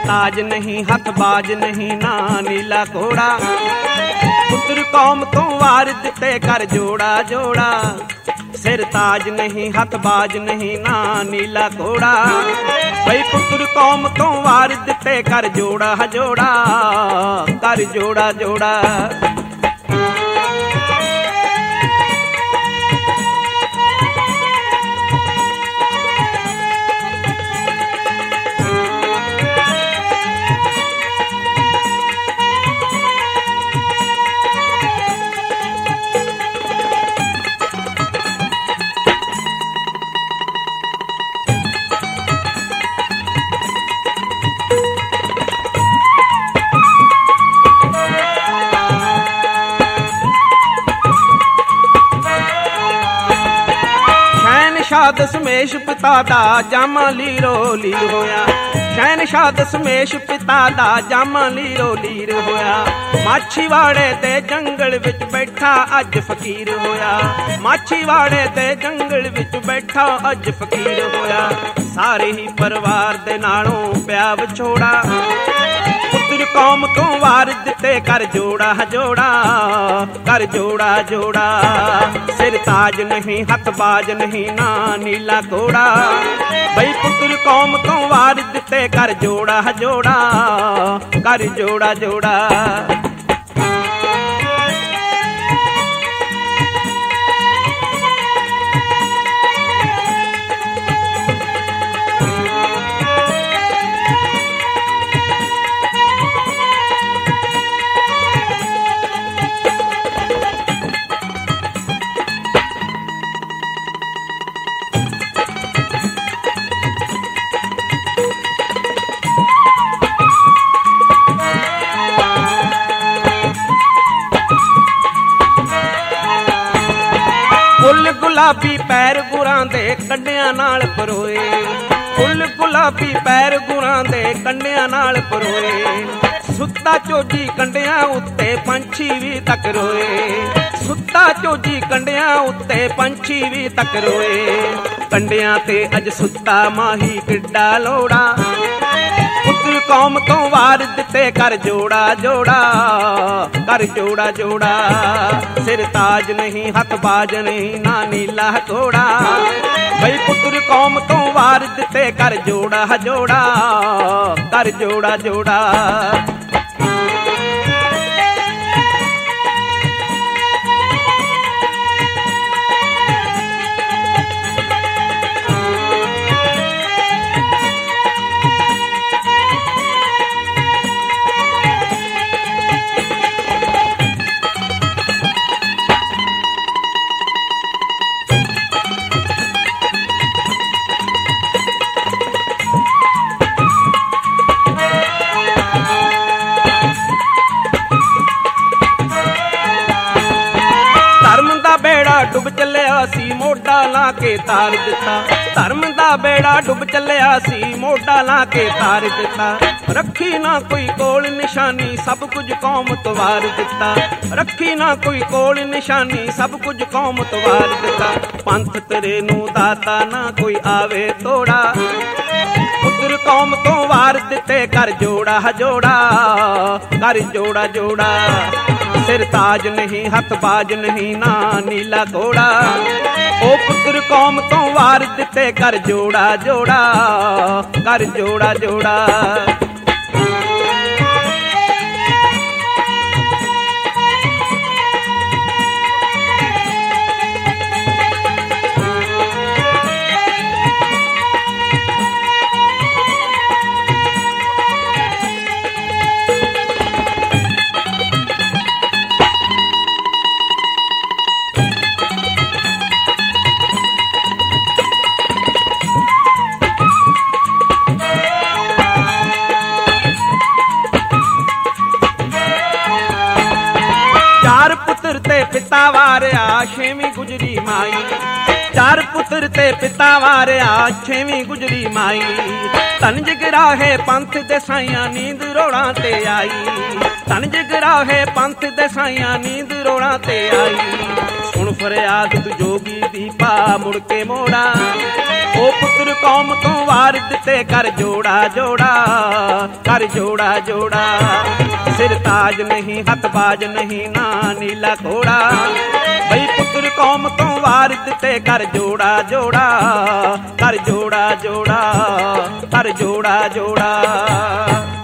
ताज नहीं हथ बाज नहीं ना नीला घोड़ा। पुत्र कौम तो वार दिते कर जोड़ा जोड़ा। सिर ताज नहीं हथ बाज नहीं ना नीला घोड़ा। भाई पुत्र कौम तो वार दिते कर जोड़ा जोड़ा, कर जोड़ा जोड़ा। शहनशाह दशमेश पिता दा जामा लीरो लीर होया। शहनशाह दशमेश पिता दा जामा लीरो लीर होया। माछीवाड़े दे जंगल विच बैठा अज फकीर होया। माछीवाड़े दे जंगल विच बैठा अज फकीर होया। सारे ही परिवार दे नालों पिया विछोड़ा। पुत्र कौम तो वार दिते कर जोड़ा जोड़ा, कर जोड़ा जोड़ा। सिर ताज नहीं हथ बाज नहीं ना नीला घोड़ा। भाई पुत्र कौम तो वार दिते कर जोड़ा जोड़ा, कर जोड़ा जोड़ा। फुल गुलाबी पैर गुरां दे कंडियां नाल परोए। फुल गुलाबी पैर गुरां दे कंडियां नाल परोए। सुत्ता चोजी कंडियां उत्ते पंछी भी तक रोए। सुत्ता चोजी कंडियां उत्ते पंछी भी तक रोए। कंडियां ते अज सुत्ता माही किड्डा लोड़ा। पुत्र कौम तो वार दिते कर जोड़ा जोड़ा, कर जोड़ा जोड़ा। सिर ताज नहीं हथ बाज नहीं ना नीला घोड़ा। भाई पुत्र कौम तो वार दिते कर जोड़ा जोड़ा, कर जोड़ा जोड़ा। डुब चलिया सी मोढा ला के तार दिता। धर्म दा बेड़ा डुब चलिया सी मोढा ला के तार दिता। रखी ना कोई कोल निशानी सब कुछ कौम तो वार दिता। रखी ना कोई कोल निशानी सब कुछ कौम तो वार दिता। पंथ तेरे नू दाता ना कोई आवे तोड़ा। पुत्र कौम तो वार दिते कर जोड़ा जोड़ा, कर जोड़ा जोड़ा। सिर ताज नहीं हथ बाज नहीं ना नीला घोड़ा। ओ पुत्र कौम तो वार दिते कर जोड़ा जोड़ा, कर जोड़ा जोड़ा। पुत्र ते पिता वारिया छेवीं गुजरी माई। चार पुत्र ते पिता वारिया छेवीं गुजरी माई। तन जगराहे पंथ दे साइयां नींद रोड़ा ते आई। तन जगराहे पंथ दे साइयां नींद रोड़ा ते आई। सुन ਫਰਿਆਦ ਤੂੰ ਜੋਗੀ ਦੀਪਾ ਮੁੜ ਕੇ ਮੋੜਾ। ਉਹ ਪੁੱਤਰ ਕੌਮ ਤੋਂ ਵਾਰ ਦਿੱਤੇ ਕਰ ਜੋੜਾ ਜੋੜਾ, ਕਰ ਜੋੜਾ ਜੋੜਾ। ਸਿਰ ਤਾਜ ਨਹੀਂ ਹੱਥ ਬਾਜ ਨਹੀਂ ਨਾ ਨੀਲਾ ਘੋੜਾ, ਬਈ ਪੁੱਤਰ ਕੌਮ ਤੋਂ ਵਾਰ ਦਿੱਤੇ ਕਰ ਜੋੜਾ ਜੋੜਾ, ਕਰ ਜੋੜਾ ਜੋੜਾ, ਕਰ ਜੋੜਾ ਜੋੜਾ।